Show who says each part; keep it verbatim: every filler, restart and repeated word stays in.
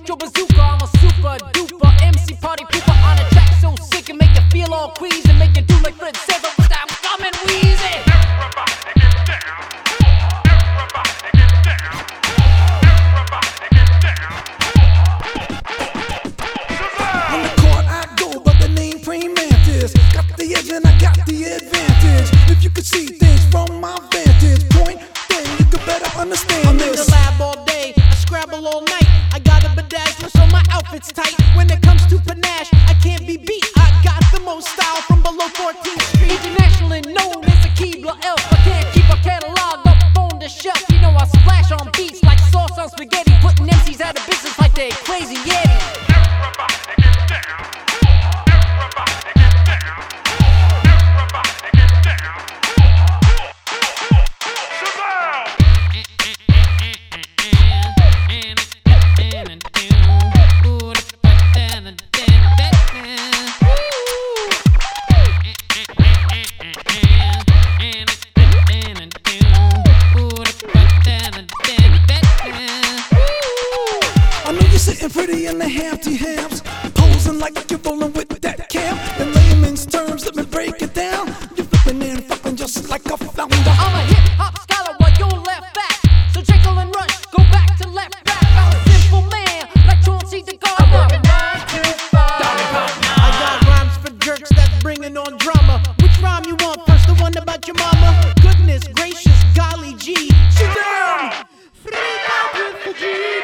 Speaker 1: electro bazooka. I'm a super duper M C party pooper on a track so sick and make you feel all queasy and make you do like Fred Sanford without coming wheezy.
Speaker 2: On the court I go by the name Praying Mantis. Got the edge and I got the advantage. If you could see things from my vantage point, then you could better understand
Speaker 1: I'm
Speaker 2: this.
Speaker 1: in the lab all day, I scrabble all night. I got a bedazzler so my outfit's tight. When it comes to panache, I can't be beat. I got the most style from below fourteenth Street. Internationally known as a Keebler elf. I can't keep a catalog up on the shelf. You know I splash on beats like sauce on spaghetti, putting M Cs out of business like they crazy Yeti.
Speaker 2: Sitting pretty in the Humpty Hamps, posing like you're rolling with that camp. In layman's terms, let me break it down. You're flipping and fucking just like a flounder.
Speaker 1: I'm a hip-hop scholar while you're left back. So Jekyll and Rush, go back to left back. I'm a simple man, like Chauncey the Gardener. I'm working nine to five. I got rhymes for jerks that's bringing on drama. Which rhyme you want first, the one about your mama? Goodness gracious, golly gee. Sit down! Three thousand for G.